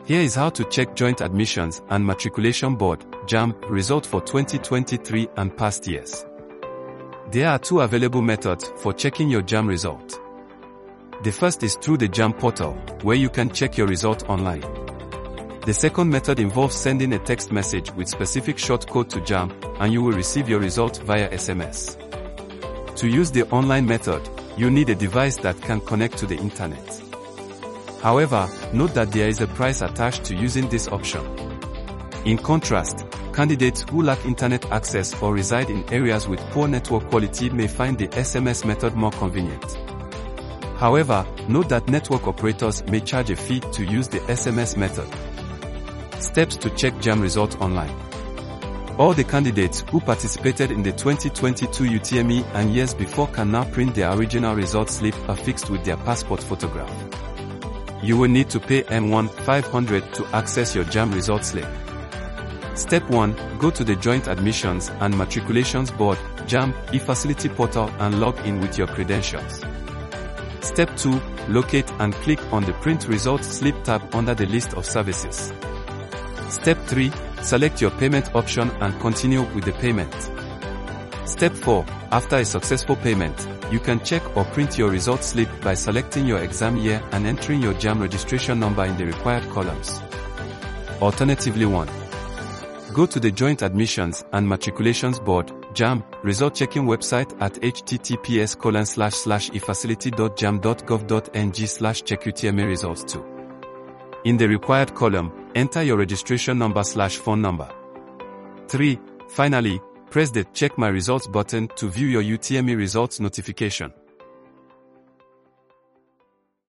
Here is how to check Joint Admissions and Matriculation Board (JAMB) result for 2023 and past years. There are two available methods for checking your JAMB result. The first is through the JAMB portal, where you can check your result online. The second method involves sending a text message with specific short code to JAMB, and you will receive your result via SMS. To use the online method, you need a device that can connect to the internet. However, note that there is a price attached to using this option. In contrast, candidates who lack internet access or reside in areas with poor network quality may find the SMS method more convenient. However, note that network operators may charge a fee to use the SMS method. Steps to check JAMB result online. All the candidates who participated in the 2022 UTME and years before can now print their original result slip affixed with their passport photograph. You will need to pay M1,500 to access your JAMB result slip. Step 1. Go to the Joint Admissions and Matriculations Board (JAMB) e-facility portal and log in with your credentials. Step 2. Locate and click on the Print Result Slip tab under the list of services. Step 3. Select your payment option and continue with the payment. Step 4. After a successful payment, you can check or print your result slip by selecting your exam year and entering your JAMB registration number in the required columns. Alternatively 1. Go to the Joint Admissions and Matriculations Board (JAMB) result checking website at https://efacility.jamb.gov.ng/checkutme results 2. In the required column, enter your registration number/phone number. 3. Finally, press the Check My Results button to view your UTME results notification.